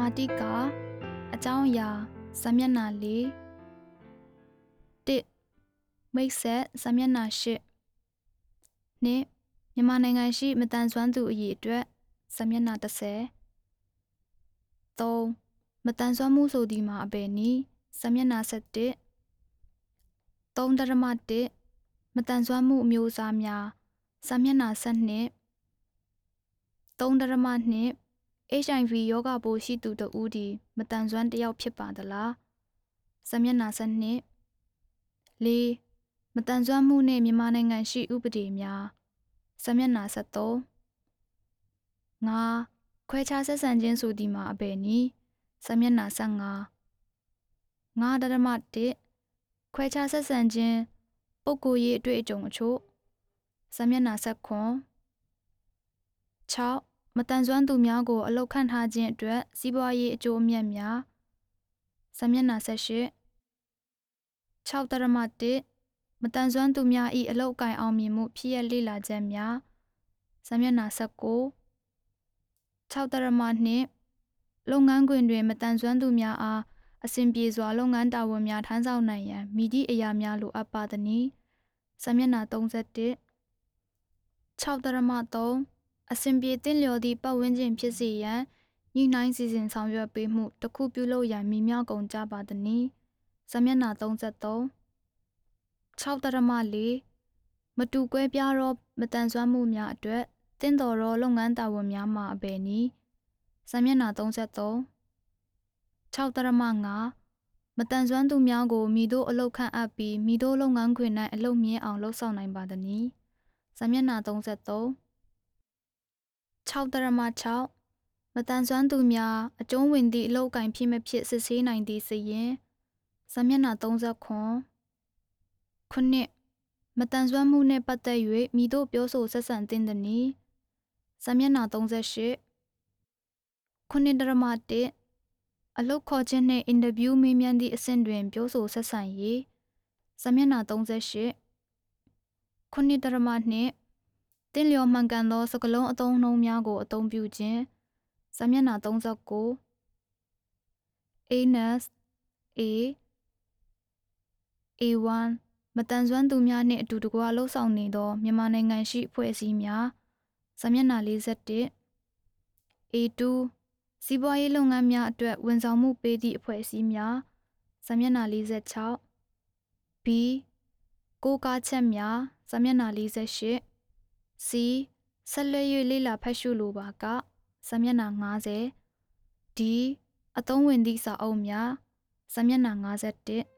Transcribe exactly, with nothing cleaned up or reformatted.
တိကအကြောင်းအရာစာမျက်နှာလေးတစ်မိတ်ဆက်စာမျက်နှာရှစ်နှစ်မြန်မာနိုင်ငံရှိမတန်ဆွမ်းသူအရေအတွက်စာမျက်နှာတစ်ဆယ်သုံးမတန်ဆွမ်းမှုဆိုသည်မှာအဘယ်နည်းစာမျက်နှာဆက်တစ်သုံးဒရမတစ်မတန်ဆွမ်းမှုအမျိုးအစားများစာမျက်နှာဆက်နှစ်သုံးဒရမနှစ် H I V ရောဂါပိုးရှိသူတဦးသည်မတန်ဆွမ်းတစ်ယောက်ဖြစ်ပါသလားစာမျက်နှာဆက်နှစ်လေးမတန်ဆွမ်းမှုနှင့်မြန်မာနိုင်ငံရှိဥပဒေများစာမျက်နှာဆက်သုံးငါးခွဲခြားဆက်ဆံခြင်းဆိုသည်မှာအဘယ်နည်းစာမျက်နှာဆက်ငါးငါးဒရမတစ်ခွဲခြားဆက်ဆံခြင်းပုဂ္ဂိုလ်ရေးအတွေ့အကြုံအချို့စာမျက်နှာဆက်ခွန်ခြောက်မတန်ဆွမ်းသူများကိုအလုပ်ခန့်ထားခြင်းအတွက်စီးပွားရေးအကျိုးအမြတ်များစာမျက်နှာဆက်ရှစ်ခြောက်ဒရမတစ်မတန်ဆွမ်းသူများ၏အလုပ်အကင်အောင်မြင်မှုဖြစ်ရလေ့လာချက်များစာမျက်နှာဆက်ကိုခြောက်ဒရမနှစ်လုပ်ငန်းခွင်တွင်မတန်ဆွမ်းသူများအားအဆင်ပြေစွာလုပ်ငန်းတာဝန်များထမ်းဆောင်နိုင်ရန်မည်သည့်အရာများလိုအပ်ပါသနည်းစာမျက်နှာသုံးဆယ့်တစ်ခြောက်ဒရမသုံးအဆင်ပြေသင့်လျော်သည့်ပတ်ဝန်းကျင်ဖြစ်စေရန်ညှိနှိုင်းစီစဉ်ဆောင်ရွက်ပေးမှုတစ်ခုပြုလုပ်ရန်မည်မြောက်ကုန်ကြပါသနည်းစာမျက်နှာသုံးဆယ့်သုံးခြောက်ဒရမလေးမတူကွဲပြားသောမတန်ဆွမ်းမှုများအတွက်သင့်တော်သောလုပ်ငန်းတာဝန်များမှာအဘယ်နည်းစာမျက်နှာသုံးဆယ့်သုံးခြောက်ဒရမငါမတန်ဆွမ်းသူများကိုမိတို့အလုပ်ခန့်အပ်ပြီးမိတို့လုပ်ငန်းခွင်၌အလုပ်မြင့်အောင်လှုပ်ဆောင်နိုင်ပါသနည်းစာမျက်နှာသုံးဆယ့်သုံးခြောက်ဒရမခြောက်မတန်ဆွမ်းသူများအကျုံးဝင်သည့်အလုပ်အကင်ဖြစ်မဖြစ်စစ်ဆေးနိုင်သည့်စာရင်းစာမျက်နှာသုံးဆယ့်ခွန်ခုနှစ်မတန်ဆွမ်းမှုနှင့်ပတ်သက်၍မိတို့ပြောဆိုဆက်ဆံသင့်သည်နည်းစာမျက်နှာသုံးဆယ့်ရှစ်ခုနှစ်ဒရမတစ်အလုပ်ခေါ်ခြင်းနှင့်အင်တာဗျူးမေးမြန်းသည့်အဆင့်တွင်ပြောဆိုဆက်ဆံရေးစာမျက်နှာသုံးဆယ့်ရှစ်ခုနှစ်ဒရမနှစ်သင့်လျော်မှန်ကန်သောစကားလုံးအသုံးအနှုန်းများကိုအသုံးပြုခြင်းစာမျက်နှာသုံးဆယ့်ကို Anus A A ဝမ်း မတန်ဆွမ်းသူများနှင့်အတူတကွလှုပ်ဆောင်နေသောမြန်မာနိုင်ငံရှိအဖွဲ့အစည်းများစာမျက်နှာလေးဆယ့်တစ် A တူစီးပွားရေးလုပ်ငန်းများအတွက်ဝန်ဆောင်မှုပေးသည့်အဖွဲ့အစည်းများစာမျက်နှာလေးဆယ့်ခြောက် B ကိုးကားချက်များစာမျက်နှာလေးဆယ့်ရှစ် C ဆက်လက်၍လေ့လာဖတ်ရှုလိုပါကစာမျက်နှာ၅ဆယ် D အသုံးဝင်သည့်စာအုပ်များစာမျက်နှာ၅ဆယ့်တစ်